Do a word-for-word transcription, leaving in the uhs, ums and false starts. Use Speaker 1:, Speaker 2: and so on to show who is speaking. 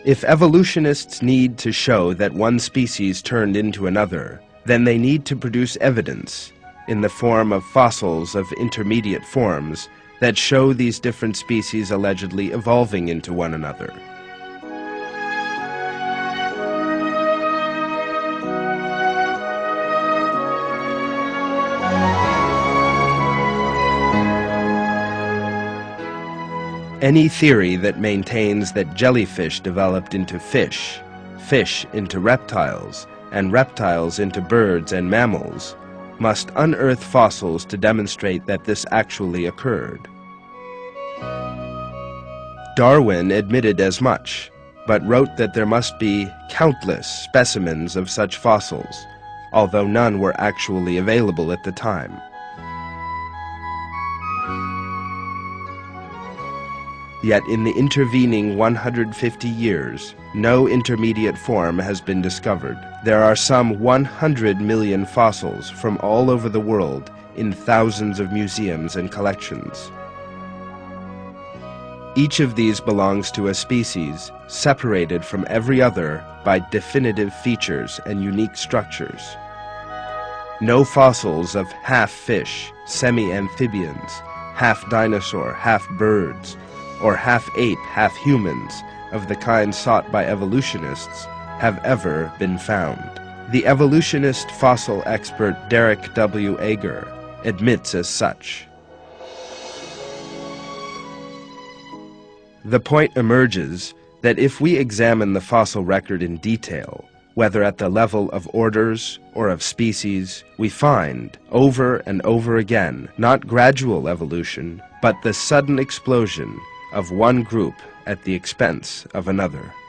Speaker 1: If evolutionists need to show that one species turned into another, then they need to produce evidence, in the form of fossils of intermediate forms, that show these different species allegedly evolving into one another. Any theory that maintains that jellyfish developed into fish, fish into reptiles, and reptiles into birds and mammals must unearth fossils to demonstrate that this actually occurred. Darwin admitted as much, but wrote that there must be countless specimens of such fossils, although none were actually available at the time. Yet in the intervening one hundred fifty years, no intermediate form has been discovered. There are some one hundred million fossils from all over the world in thousands of museums and collections. Each of these belongs to a species separated from every other by definitive features and unique structures. No fossils of half-fish, semi-amphibians, half-dinosaur, half-birds, or half-ape, half-humans of the kind sought by evolutionists have ever been found. The evolutionist fossil expert Derek W. Ager admits as such. The point emerges that if we examine the fossil record in detail, whether at the level of orders or of species, we find, over and over again, not gradual evolution, but the sudden explosion of one group at the expense of another.